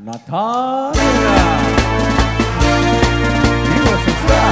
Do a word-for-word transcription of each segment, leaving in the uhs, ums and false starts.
Natalia. You were a star.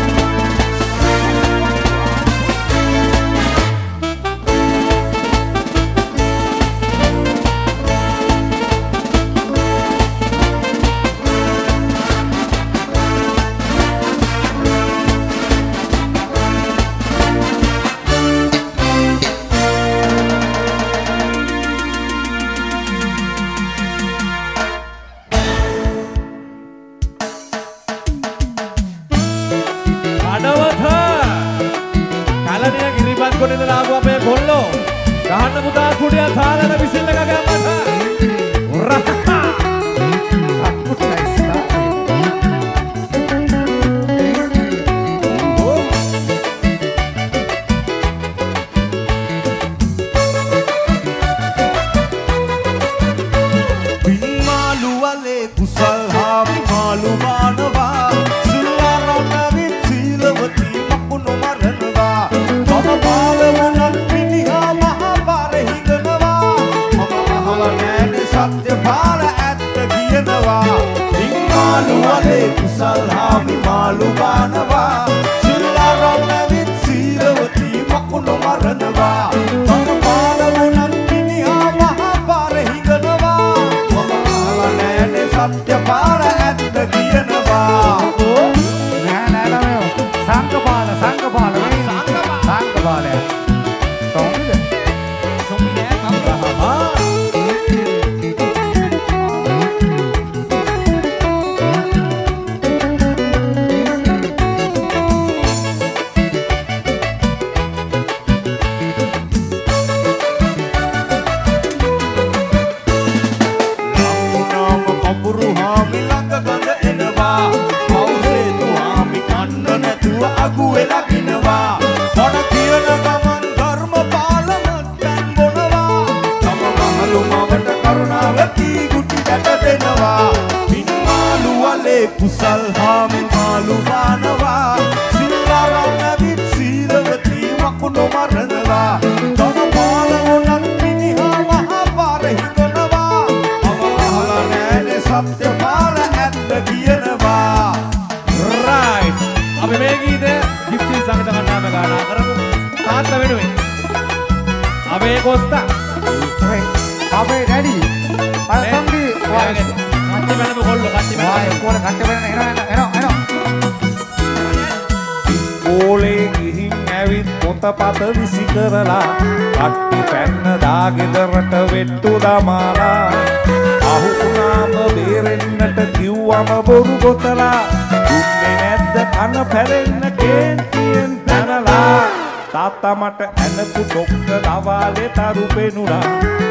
මට ඇනපු doctor දවාලේ තරු පෙනුණා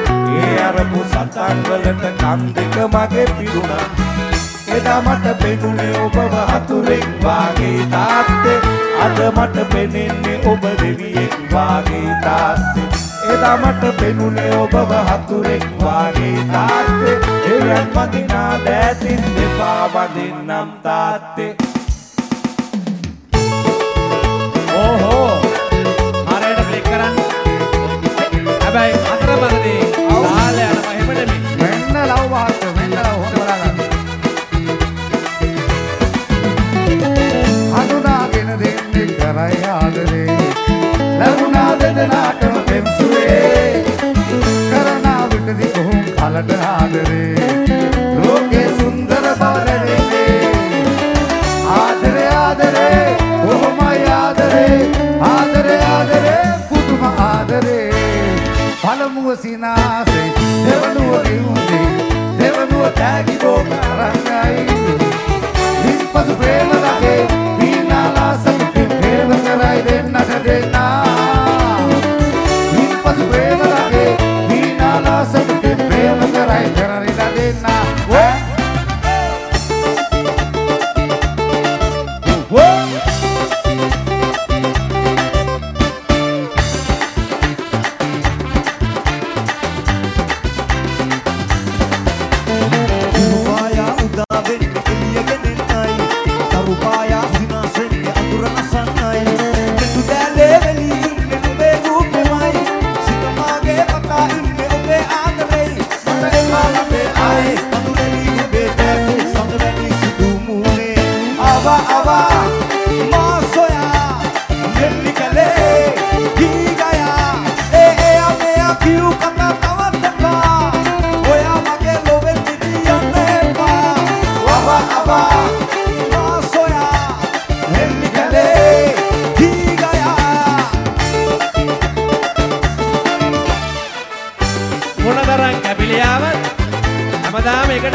ඒ අරපු සතන් වලට කන් දෙක මගේ පිරුණා එදා මට පෙනුනේ ඔබ වහතුරෙක් වාගේ තාත්තේ අද මට පෙනෙන්නේ ඔබ දෙවියෙක් වාගේ තාත්තේ එදා මට පෙනුනේ ඔබ වහතුරෙක් වාගේ තාත්තේ එයන් වදිනා දෑතින් දෙපා වදින්නම් තාත්තේ ඕහෝ Baik, antara bagadi. Dale, anak mahir pada ni. Menna lau bahat, menna lau hone balagan. Aduna gena denne karai adare. Laguna dedanata pemsuwe. Karana vitadi kohum khalata adare. Loke sundara baladene. Adare adare, kohumai adare. Adare adare, kutuma adare. පළමුව සිනාසේ දෙවනුව ලියුනේ දෙවනුව තෑගි බෝකරංගයි ඉන්පසු ප්‍රේමලගේ වීණාලා සතුටින් ප්‍රේම කරයි දෙන්නට දෙන්නා ඉන්පසු ප්‍රේමලගේ වීණාලා සතුටින් ප්‍රේම කරයි කරරිලා දෙන්නා Ay,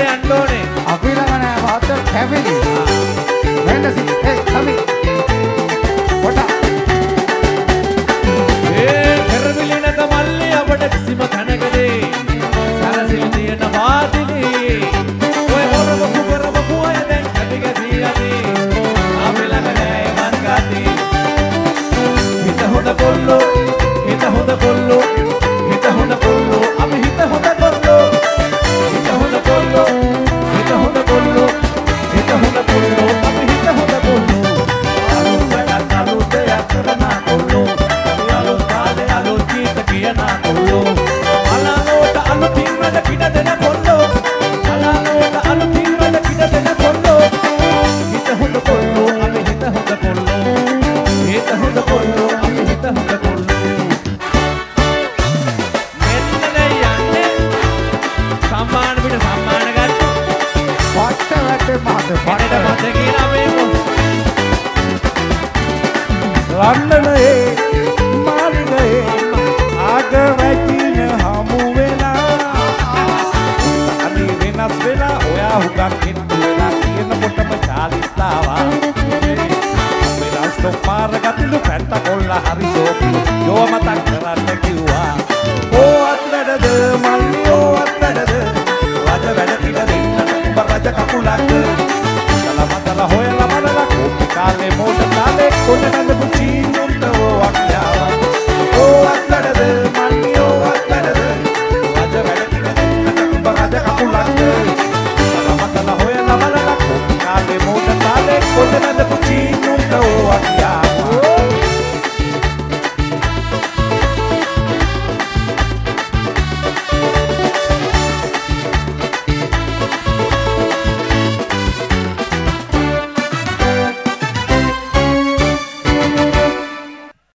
යන්න ඕනේ. අපි ළඟ නෑ මහත්තයා කැවිලි. වෙන්නසි hey කමි. පොඩා. ඒ කරවිලි නැත මල්ලි අපට කිසිම තැනකදී සරසිලි තියෙන වාදිනේ. ඔය හොරව කුකරව පුවය දැන් කැටි ගැදී යති. අපි ළඟ නෑ මන්ගාති. හිත හොඳ කොල්ලෝ හිත හොඳ කොල්ලෝ හිත හොඳ කොල්ලෝ අපි හිත හොඳ කොල්ලෝ හිත හොඳ කොල්ලෝ හිත හොඳ කොල්ලෝ හිත හොඳ කොල්ලෝ අපි හිත හොඳ කොල්ලෝ අලුත් වැඩක් අලුත් දෙයක් කරන කොල්ලෝ අපි අලුත් කාලේ අලුත් ගීත කියන කොල්ලෝ අලනෝට අලුතින් වැඩ පිට දෙන කොල්ලෝ අලනෝට අලුතින් වැඩ පිට දෙන කොල්ලෝ හිත හොඳ කොල්ලෝ අපි හිත හොඳ කොල්ලෝ හිත හොඳ කොල්ලෝ අපි හිත හොඳ කොල්ලෝ සම්මාන පිට සම්මාන ගන්න පට්ට වැටේ මහත පඩට පට්ට මත කියන මේකෝ ලන්ඩනයේ මාලිගයේ ආග වැටින හමු වෙලා අනි වෙනස් වෙලා ඔයා හුඟක් කිට්ටු වෙලා කියනකොටම චාලිස්තාවා වෙනස් තොපාර ගතිලු පැත්ත කොල්ල හරි සෝපි යෝ මතක් කරන්න කිව්වා ඕ අත්වැඩද මල්ලි ඕ අත්වැඩද රජ වැඩ පිට දෙන්නට උඹ රජ කකුලක් කල මතල හොයලා මනලා කෝපි කාලේ මෝට කාලේ කොටනද